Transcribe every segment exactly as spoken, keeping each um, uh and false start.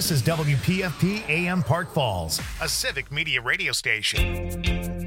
This is W P F P A M Park Falls, a civic media radio station.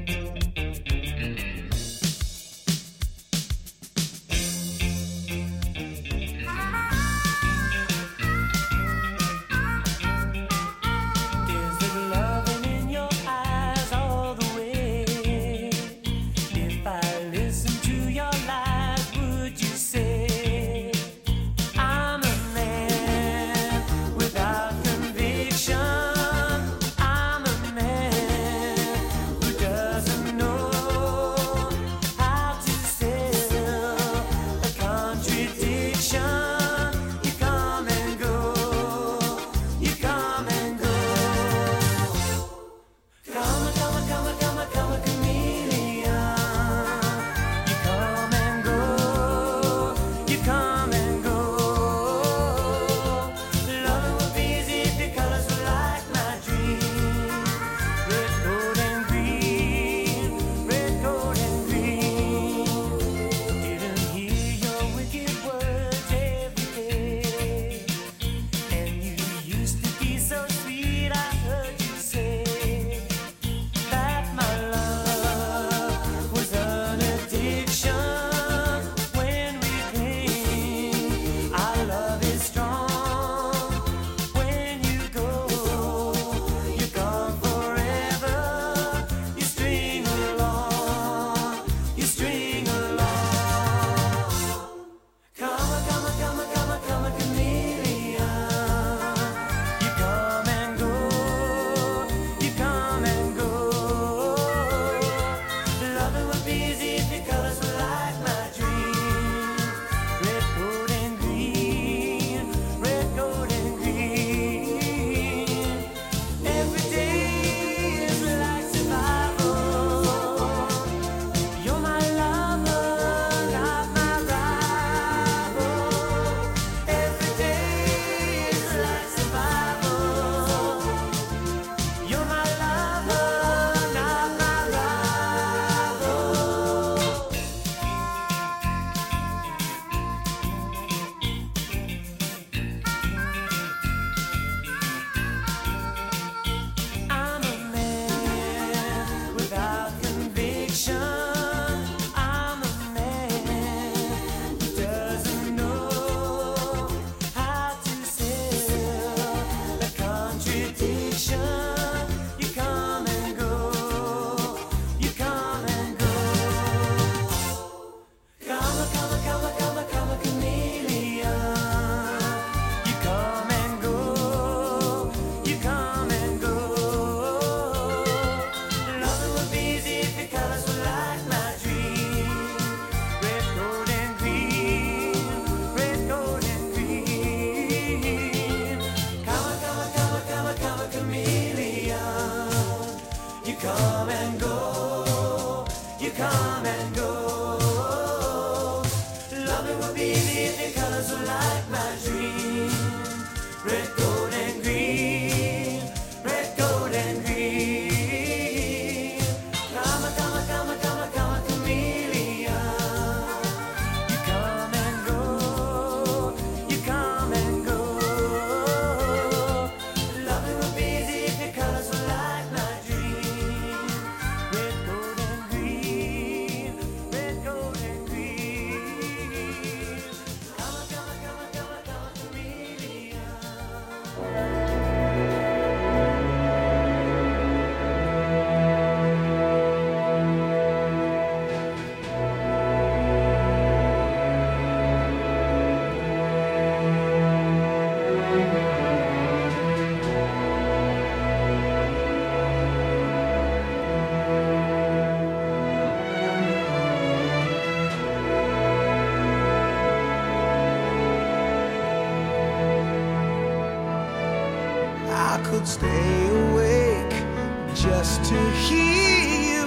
Stay awake just to hear you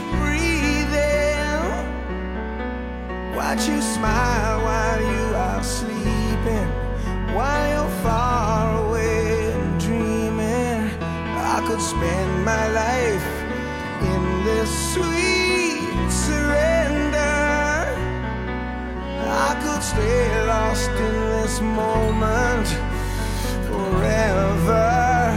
breathing. Watch you smile while you are sleeping, while you're far away and dreaming. I could spend my life in this sweet surrender. I could stay lost in this moment forever.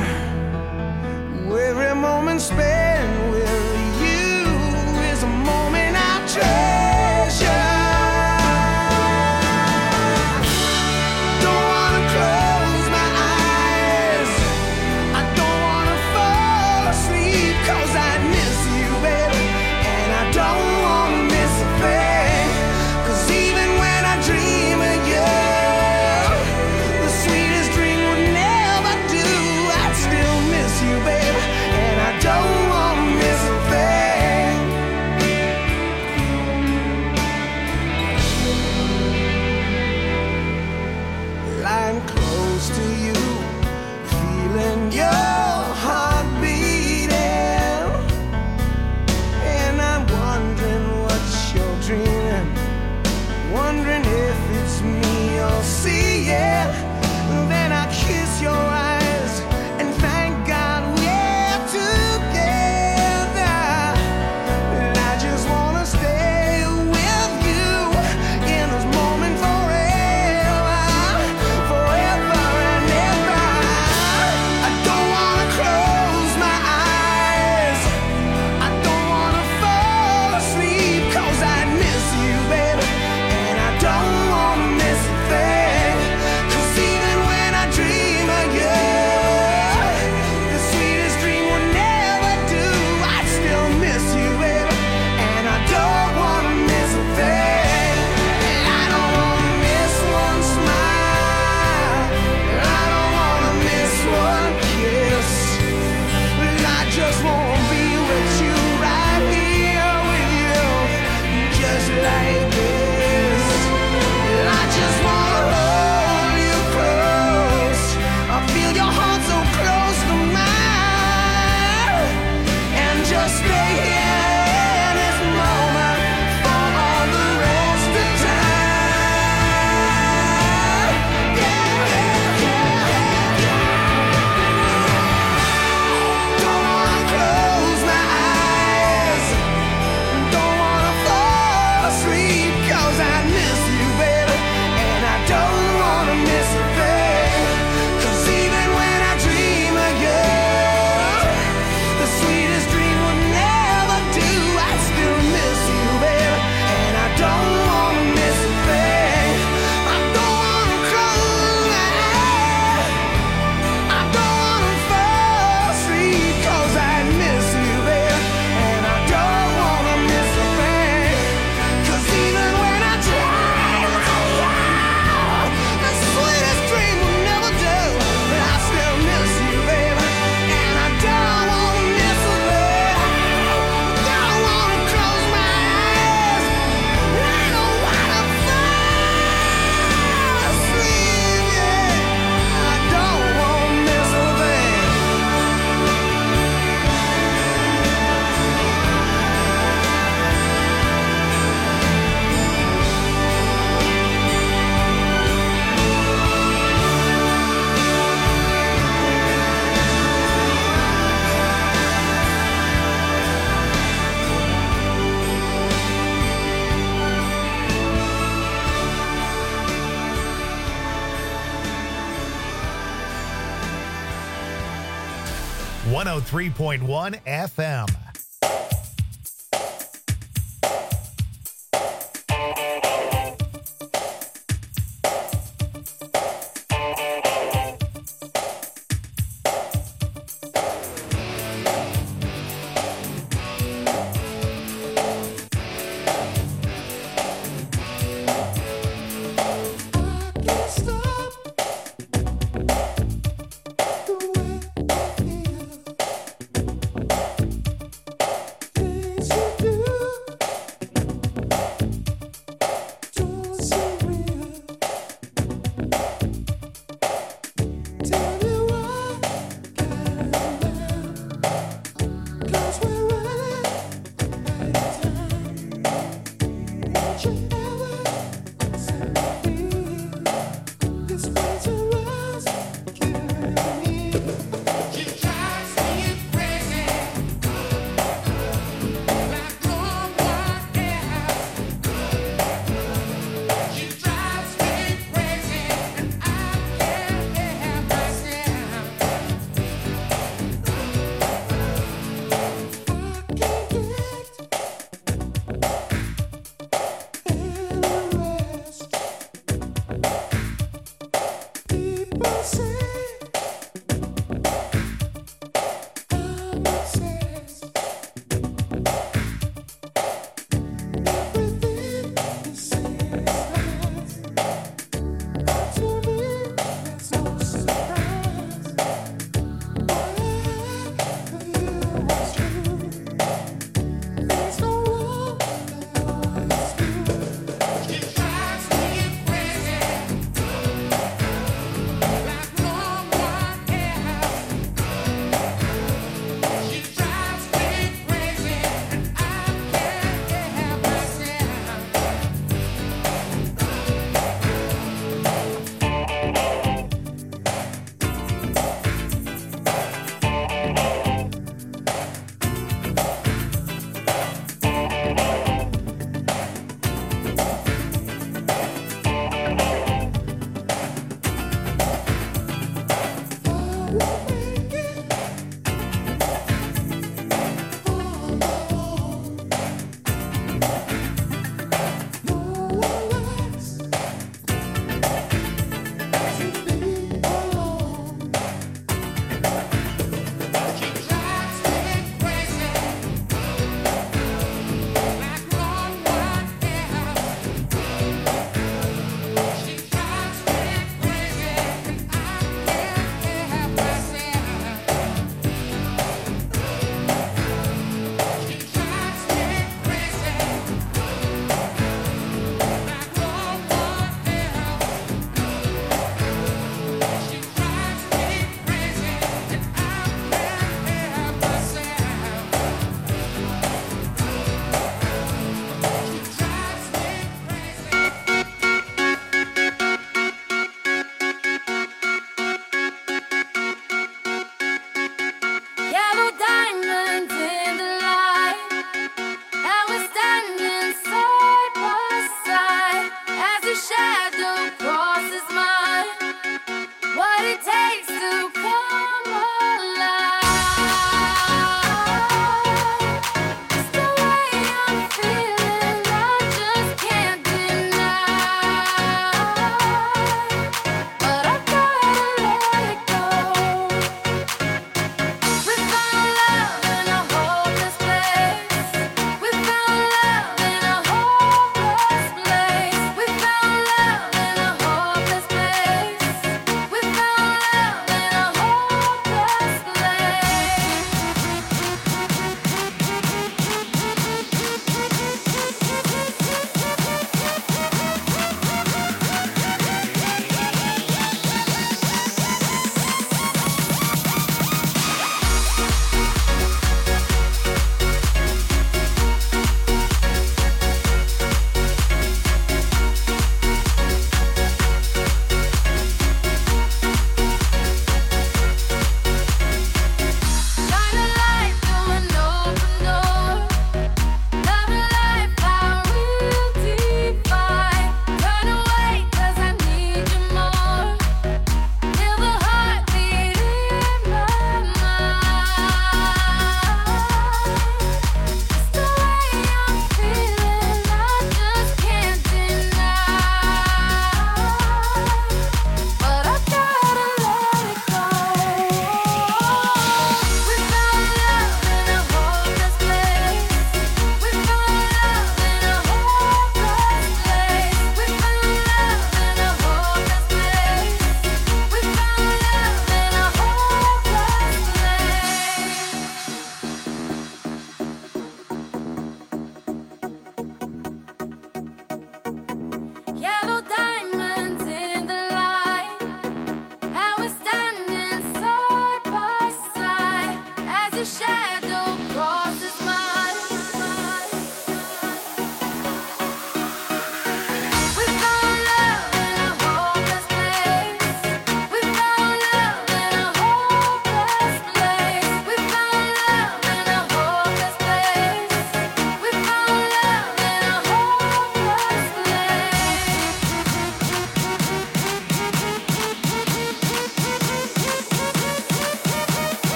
you'll see, yeah. Then I kiss your eyes and thank God we're together. And I just wanna stay with you in this moment forever, forever and ever. I don't wanna close my eyes, I don't wanna fall asleep, 'cause I miss you, baby, and I don't wanna miss a thing. 'Cause even when I dream of you, the sweetest dream will never do. I still miss you, baby, and I don't wanna miss a thing. And I don't wanna miss one smile, and I don't wanna miss one kiss. And I just wanna be with you, right here with you, just like this. And I just wanna hold you close. I feel your heart so close to mine, and just stay here in this moment for all the rest of time. Yeah, yeah, yeah, yeah. Don't wanna close my eyes, don't wanna fall asleep, 'cause I miss you, baby, and I don't wanna miss a thing. 'Cause even when I dream of you, the sweetest dream will never do. I still miss you, baby, and I don't wanna miss a thing. I don't wanna close my eyes, I don't wanna fall asleep, 'cause I miss you, baby, and I don't wanna miss a thing. 'Cause even when I dream of you, the sweetest dream will never do. But I still miss you, baby, and I don't wanna miss a thing. Don't wanna close my eyes, I don't wanna fall asleep, yeah. I don't wanna miss a thing. one oh three point one F M.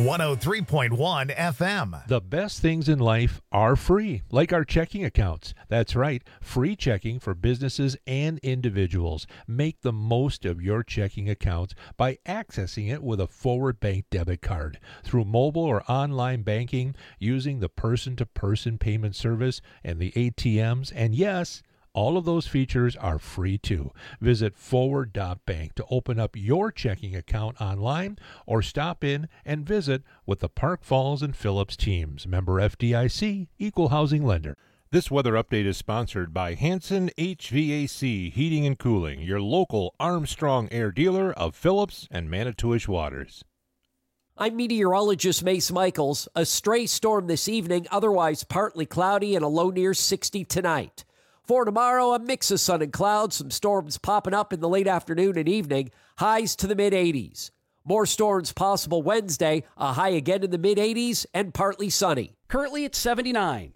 one oh three point one F M. The best things in life are free, like our checking accounts. That's right, free checking for businesses and individuals. Make the most of your checking accounts by accessing it with a Forward Bank debit card through mobile or online banking, using the person-to-person payment service and the A T Ms, and yes, all of those features are free too. Visit forward dot bank to open up your checking account online or stop in and visit with the Park Falls and Phillips teams. Member F D I C, Equal Housing Lender. This weather update is sponsored by Hanson H V A C Heating and Cooling, your local Armstrong Air dealer of Phillips and Manitowish Waters. I'm meteorologist Mace Michaels. A stray storm this evening, otherwise partly cloudy and a low near sixty tonight. For tomorrow, a mix of sun and clouds, some storms popping up in the late afternoon and evening, highs to the mid-eighties. More storms possible Wednesday, a high again in the mid-eighties and partly sunny. Currently at seventy-nine.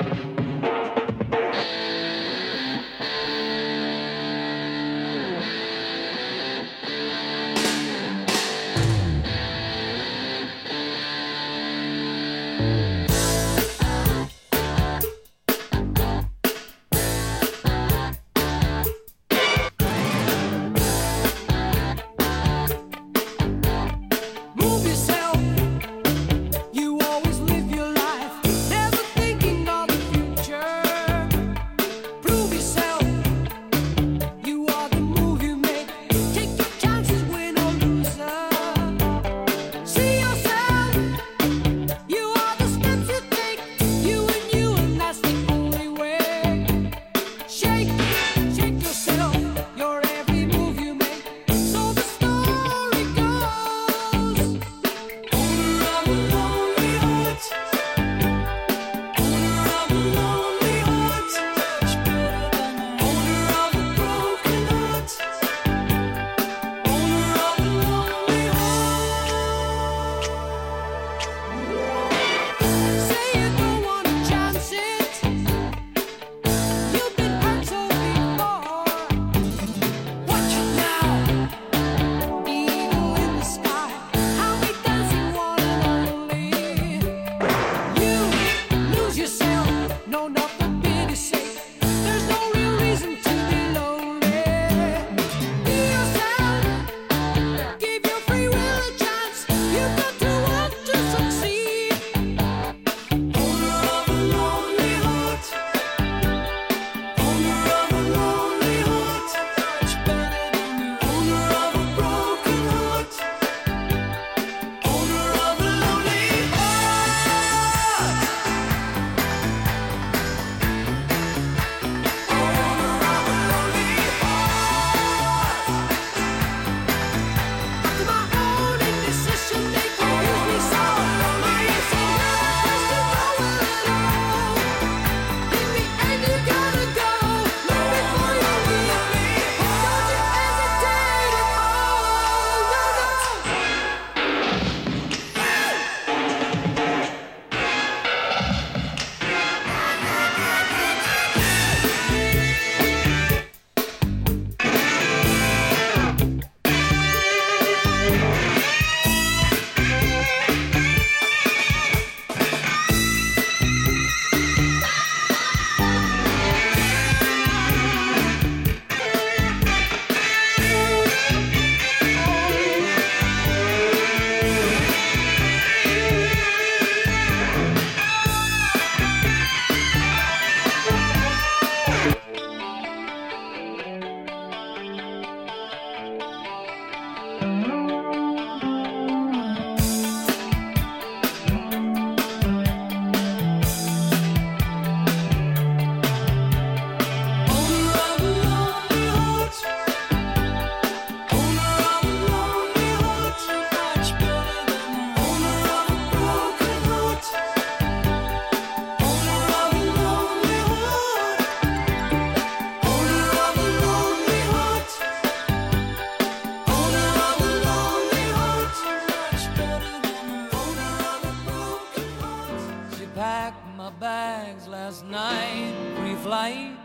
flight.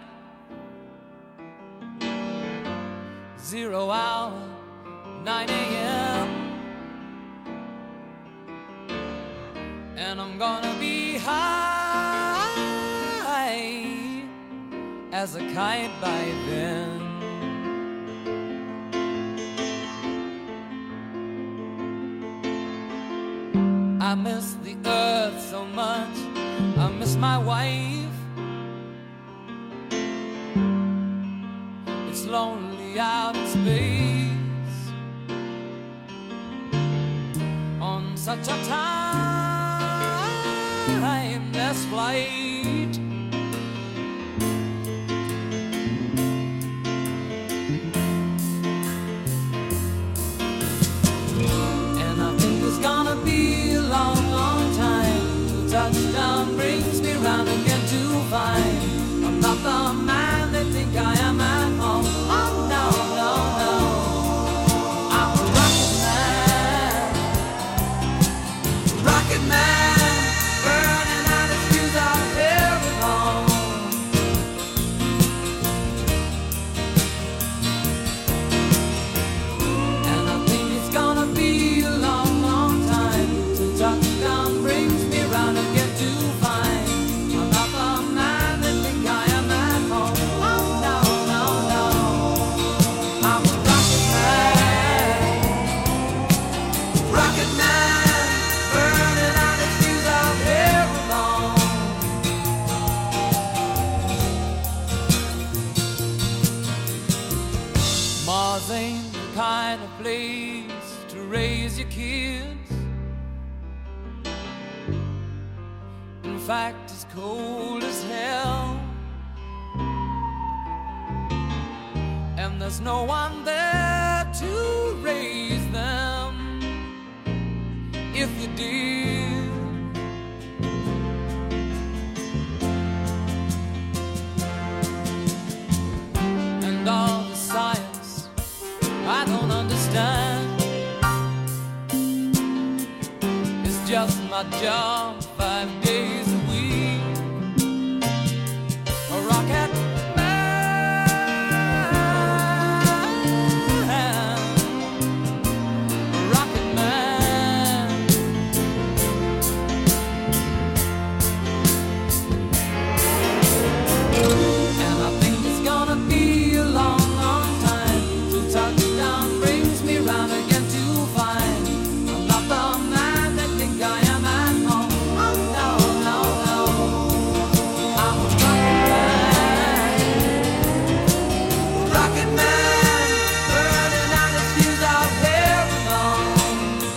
Zero hour, nine a.m. and I'm gonna be high as a kite by then. I miss the earth so much, I miss my wife. It's lonely out in space on such a timeless flight. And I think it's gonna be a long, long time till touchdown brings me round again to find I'm not the man they think I am at home. Oh no, no, no, I'm a rocket man, rocket man, burning out his fuse out here alone. And I think it's gonna be a long, long time till touchdown brings me round again to find I'm not the man they think I am at home. Oh no, no, no, I'm a rocket man, rocket man, burning out his fuse out here alone. Mars ain't the kind of place to raise your kids. In fact, it's cold as hell, and there's no one there to raise them if you did. And all the science I don't understand, it's just my job five days a week. A rocket man, a rocket man. And I think it's gonna be a long, long time till touchdown brings me round again to find I'm not the man they think I am at home. Oh no, no, no, I'm a rocket man, rocket man, burning out his fuse out here alone.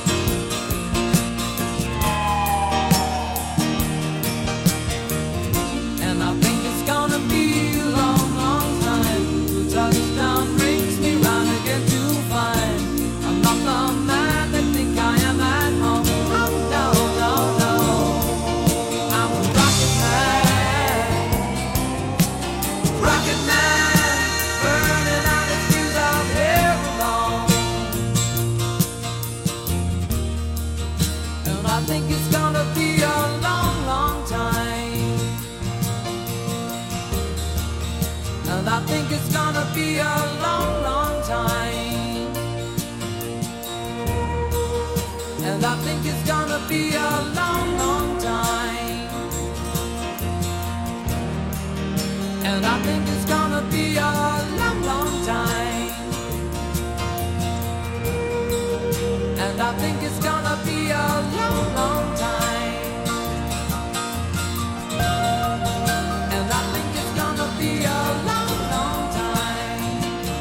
And I think it's gonna be a long, long time till touchdown brings me round again to find I'm not the man they think I am at home. Oh no, no, no, I'm a rocket man, rocket man, burning out his fuse out here alone. And I think it's gonna be a long, long time. And I think it's gonna be a long, long time. And I think it's gonna be a long, long time. And I think it's gonna be a long, long time. And I think it's gonna be a long, long time. And I think it's gonna be a long, long time.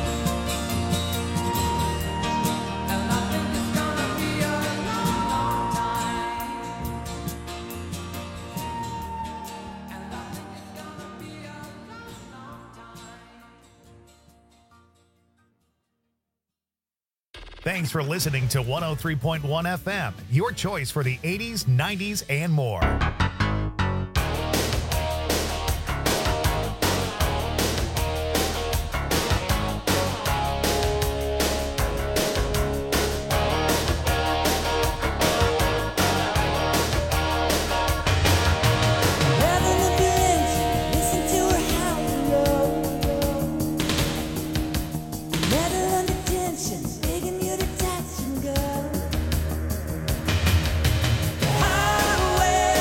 And I think it's gonna be a long, long time. And I think it's gonna be a long, long time. Thanks for listening to one oh three point one F M, your choice for the eighties, nineties, and more. Highway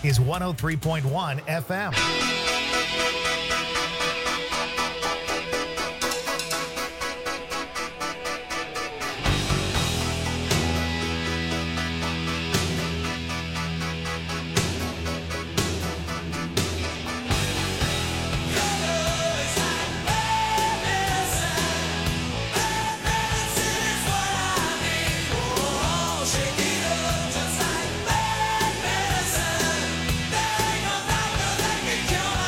is one oh three point one F M. Shake it up just like bad medicine. There ain't no doctor that can cure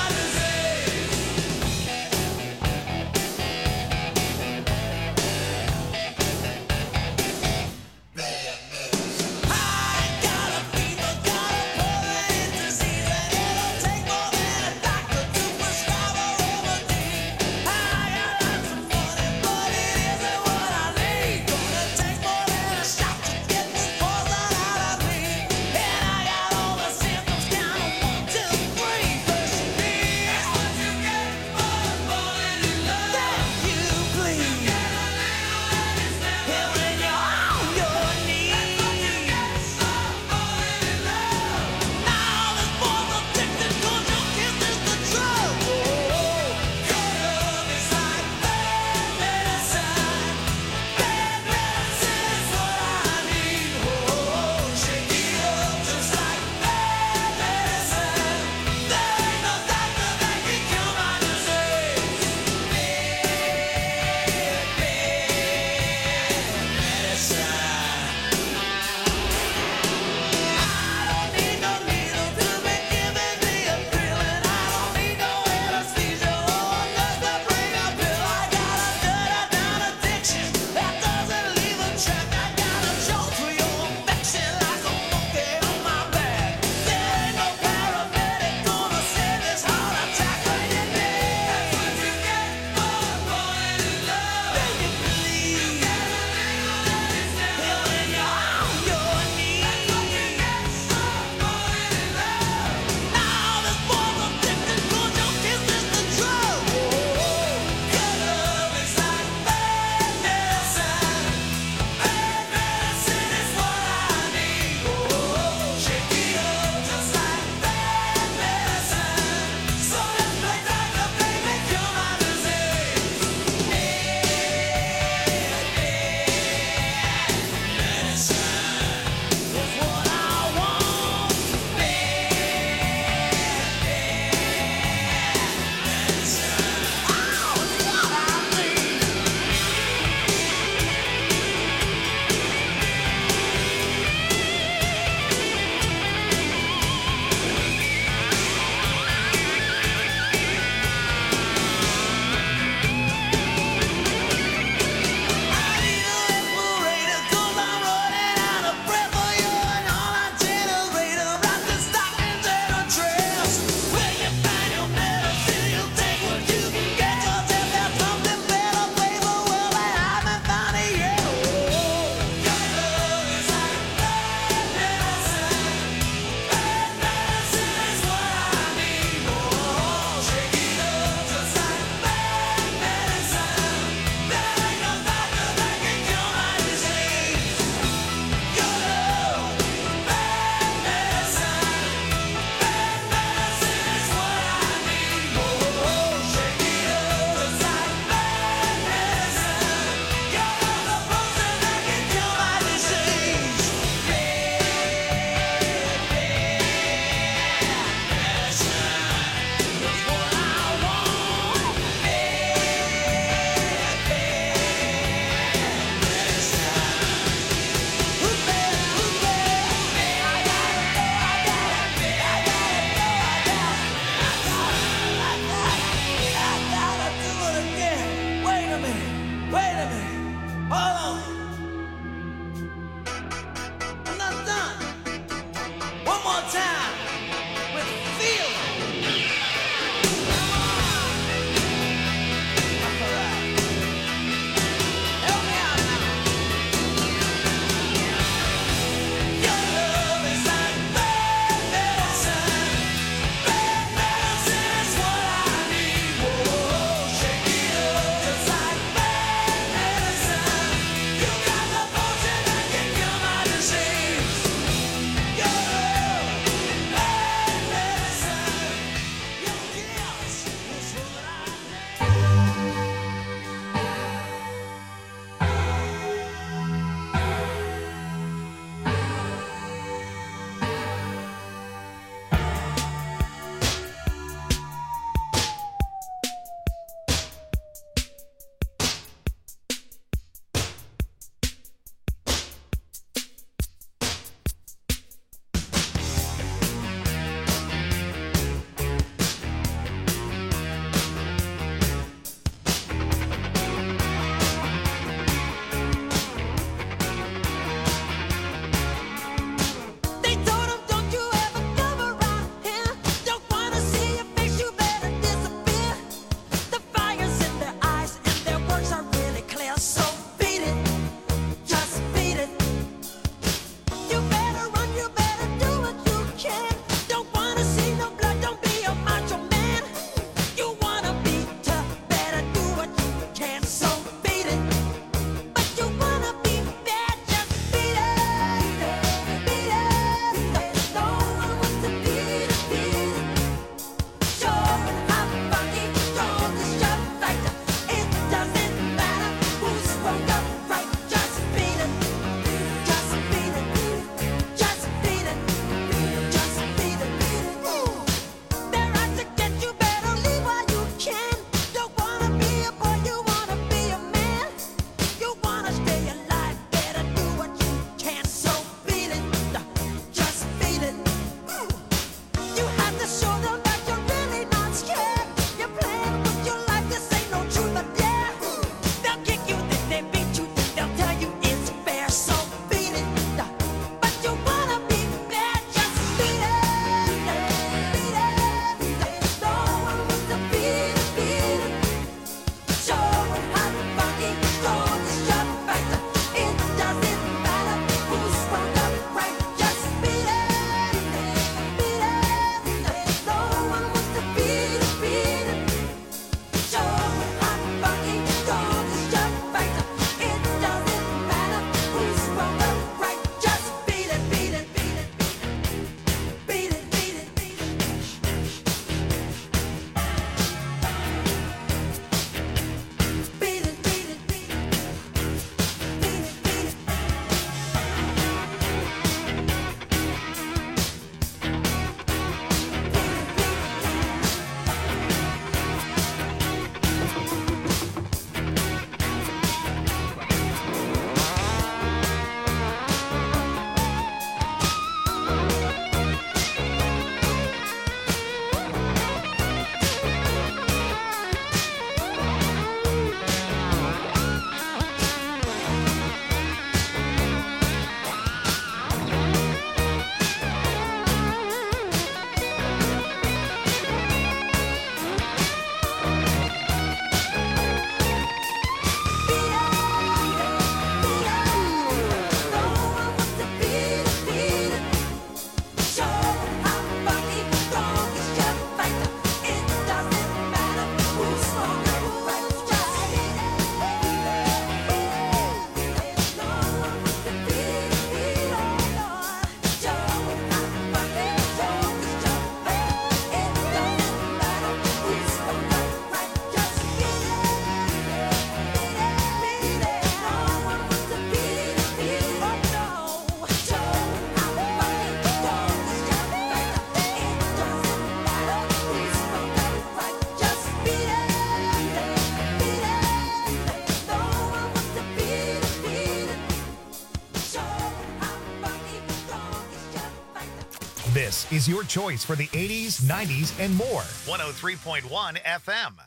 This is your choice for the eighties, nineties, and more. one oh three point one F M.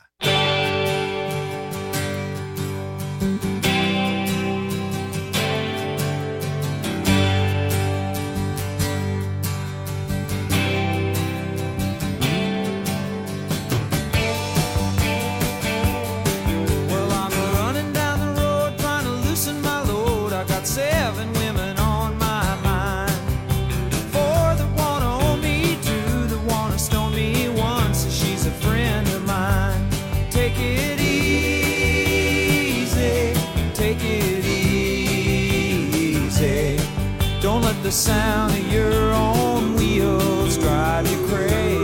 Well, I'm running down the road trying to loosen my load. I got seven women on my mind. Four that wanna own me, two that wanna stone me, one says she's a friend of mine. Take it easy, take it easy. Don't let the sound of your own wheels drive you crazy.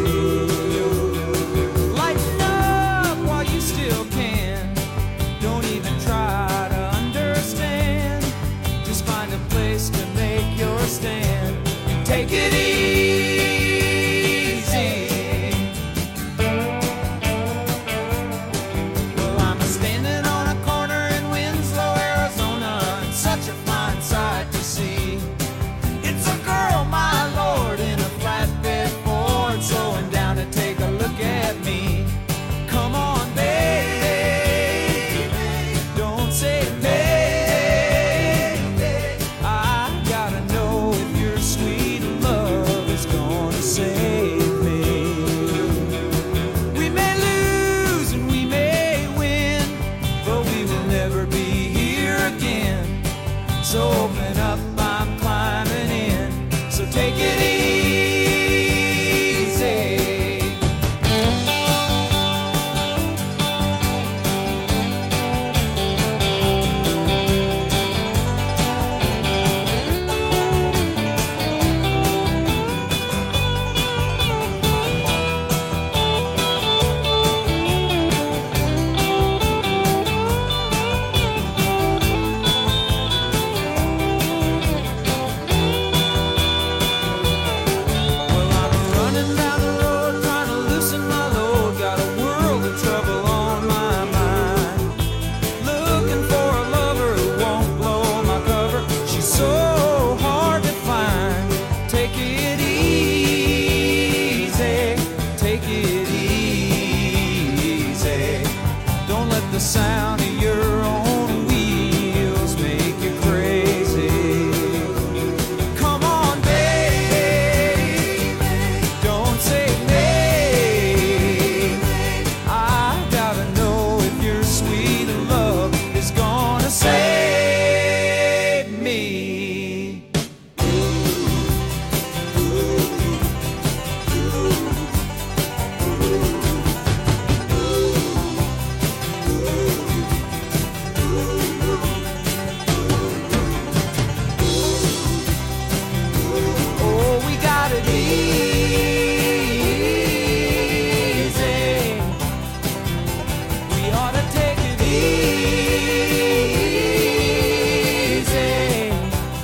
Lighten up while you still can. Don't even try to understand. Just find a place to make your stand and take it easy. Well, I'm standing on a corner in Winslow, Arizona, and such a fine sight to see. It's a girl, my lord, in a flatbed Ford, slowing down to take a look at me. Come on, baby, don't say baby. I gotta know if your sweet love is gonna save me. We may lose and we may win, but we will never be here again. So open up, I'm climbing in. So take it easy. Well, I'm running down the road trying to loosen my load. Got a world of trouble on my mind. Looking for a lover who won't blow my cover. She's so hard to find. Take it easy, take it easy. Don't let the sound of your own wheels make you crazy. Come on, baby, don't say maybe. I gotta know if your sweet love is gonna save me. Oh, we got it easy. We ought to take it easy.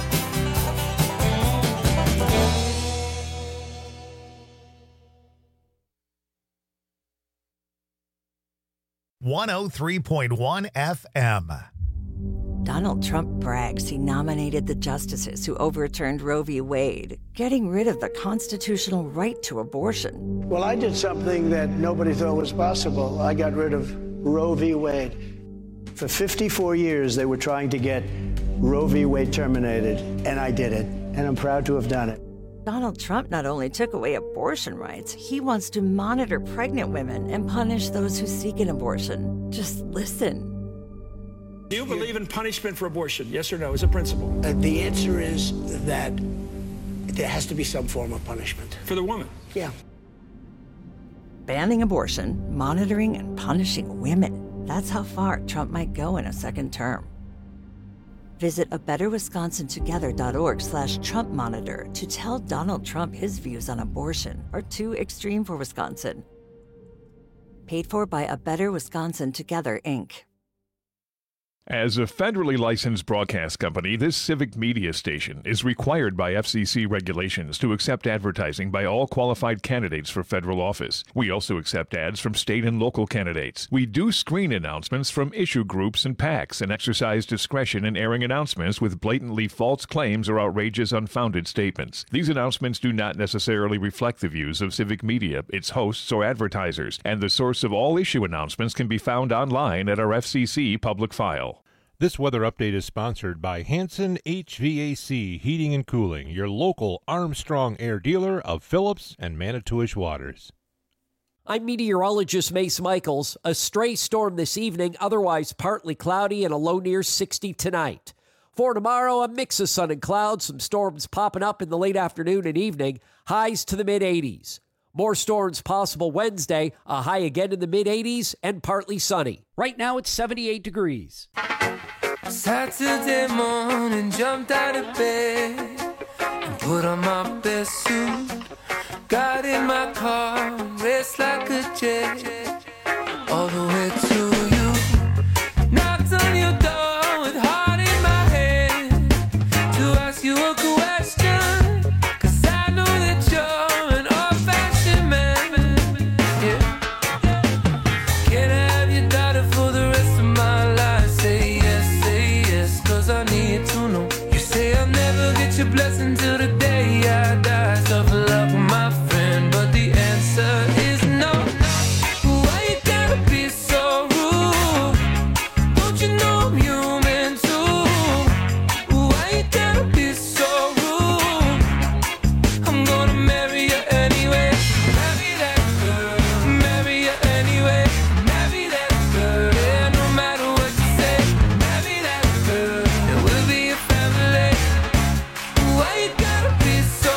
one oh three point one F M. Donald Trump brags he nominated the justices who overturned Roe v. Wade, getting rid of the constitutional right to abortion. Well, I did something that nobody thought was possible. I got rid of Roe v. Wade. For fifty-four years, they were trying to get Roe v. Wade terminated, and I did it, and I'm proud to have done it. Donald Trump not only took away abortion rights, he wants to monitor pregnant women and punish those who seek an abortion. Just listen. Do you believe in punishment for abortion? Yes or no, as a principle? Uh, the answer is that there has to be some form of punishment. For the woman? Yeah. Banning abortion, monitoring and punishing women. That's how far Trump might go in a second term. Visit a better wisconsin together dot org slash Trump monitor to tell Donald Trump his views on abortion are too extreme for Wisconsin. Paid for by A Better Wisconsin Together, Incorporated. As a federally licensed broadcast company, this civic media station is required by F C C regulations to accept advertising by all qualified candidates for federal office. We also accept ads from state and local candidates. We do screen announcements from issue groups and PACs and exercise discretion in airing announcements with blatantly false claims or outrageous, unfounded statements. These announcements do not necessarily reflect the views of civic media, its hosts, or advertisers, and the source of all issue announcements can be found online at our F C C public file. This weather update is sponsored by Hanson H V A C Heating and Cooling, your local Armstrong Air dealer of Phillips and Manitowish Waters. I'm meteorologist Mace Michaels. A stray storm this evening, otherwise partly cloudy and a low near sixty tonight. For tomorrow, a mix of sun and clouds, some storms popping up in the late afternoon and evening, highs to the mid-eighties. More storms possible Wednesday, a high again in the mid-eighties and partly sunny. Right now it's seventy-eight degrees. Saturday morning, jumped out of bed and put on my best suit. Got in my car, raced like a jet all the way to you. Knocked on your door with heart in my head to ask you a question, 'cause I know that you're an old-fashioned man. Yeah. Can I have your daughter for the rest of my life? Say yes, say yes, 'cause I need to know. You say I'll never get your blessing till the day I die. Tough luck, my friend, but the answer is no. Why you gotta be so rude? Don't you know I'm human too? Why you gotta be so rude? I'm gonna marry you anyway. Marry that girl. Marry you anyway. Marry that girl. Yeah, no matter what you say. Marry that girl. And we'll be a family. Why you gotta be so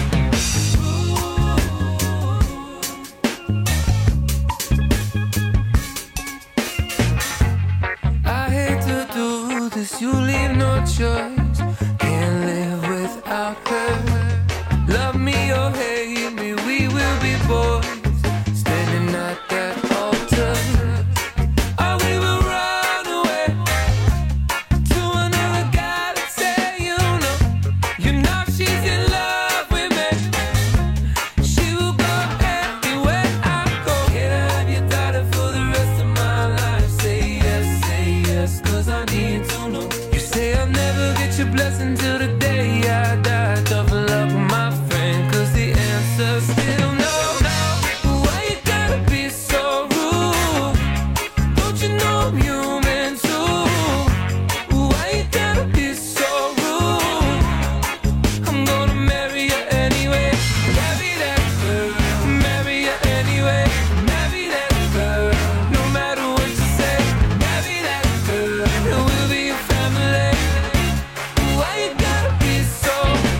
I hate to do this, you leave no choice. Can't live without her. Love me or hate me, we will be boys. Standing at that altar. Or we will run away to another guy that say you know. You know she's in love with me. She will go anywhere I go. Can I have your daughter for the rest of my life? Say yes, say yes, 'cause I need to know. You say I'll never get your blessing till the day I die. Tough luck, my friend, 'cause the answer's still no. Why you gotta be so rude? Don't you know I'm human too? Why you gotta be so rude? I'm gonna marry you anyway. Marry that girl. Marry you anyway. Marry that girl. No matter what you say. Marry that girl. And we'll be a family. Why you gotta be so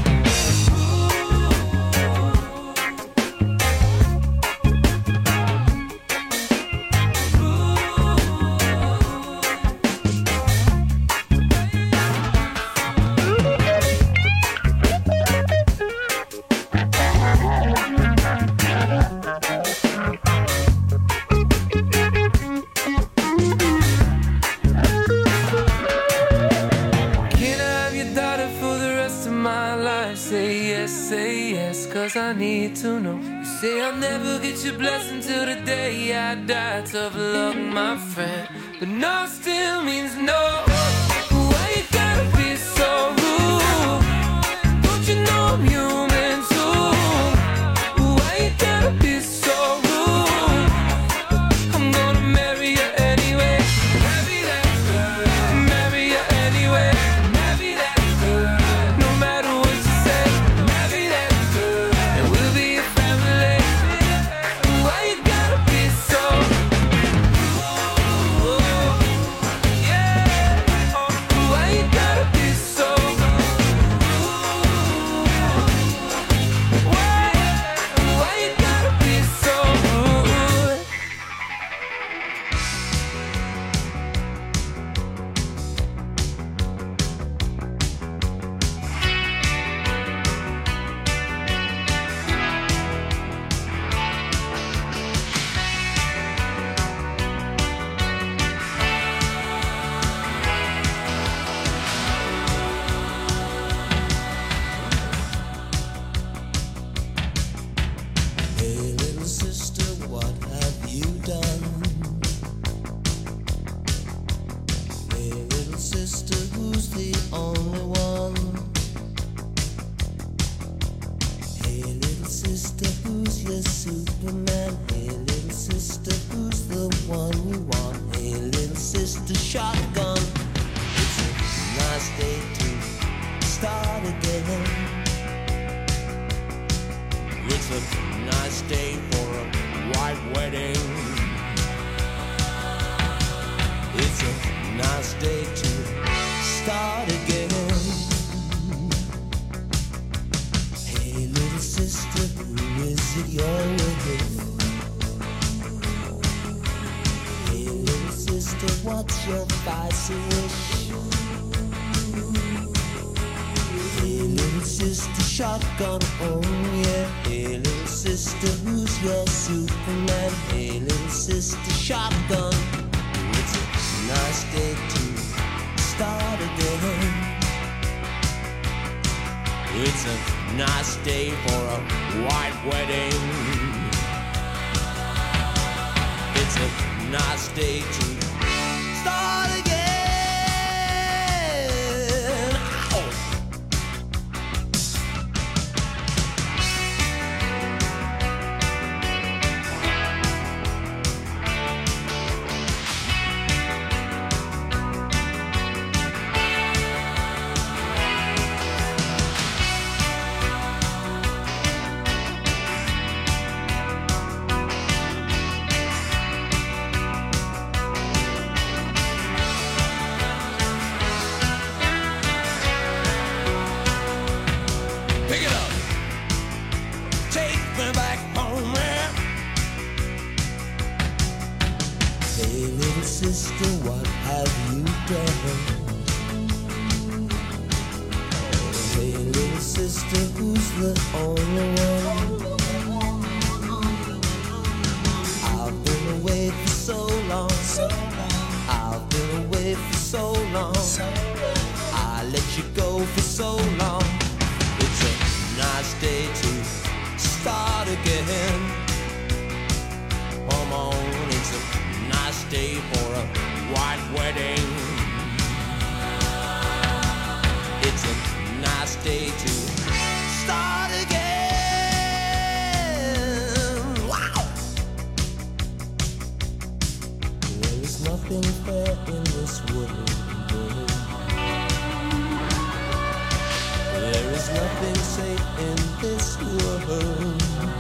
Can I have your daughter for the rest of my life? Say yes, say yes, 'cause I need to know. You say I'll never get your blessing till the day I die. Tough luck, my friend, but no still means no. Why you gotta be so rude? Don't you know I'm human too? Why you gotta be so rude? I'm gonna marry you anyway. Marry that girl. Marry you anyway. Marry that girl. No matter what you say. Marry that girl. And we'll be a family. Why you gotta be so yeah. Why you gotta be so sister shotgun. It's a nice day to start again. It's a nice day for a white wedding. It's a nice day to start again. Hey little sister, who is it you're with? Hey little sister, what's your spicy wish? Hey little sister, shotgun, oh yeah. Hey little sister, who's your Superman? Hey little sister, shotgun. It's a nice day to start again. It's a nice day for a white wedding. It's a nice day to start again. Ow! Pick it up. Take me back home, yeah. Hey, little sister, what have you done? Hey, little sister, who's the only one? I've been away for so long. I've been away for so long. I let you go for so long. It's a nice day to start again. Come on, it's a nice day for a white wedding. It's a nice day to start again. Wow! There is nothing fair in this world. There is nothing safe in this world.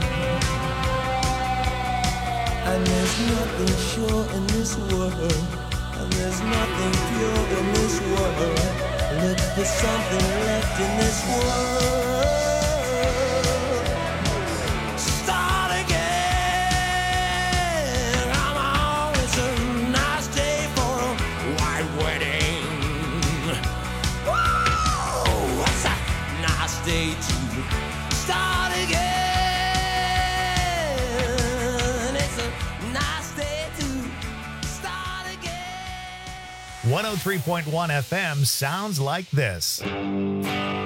And there's nothing sure in this world. And there's nothing pure in this world. Look for something left in this world. Start again. Come on, it's a nice day for a white wedding. Whoa, what's a nice day to start again? It's a nice day to start again. one oh three point one F M sounds like this.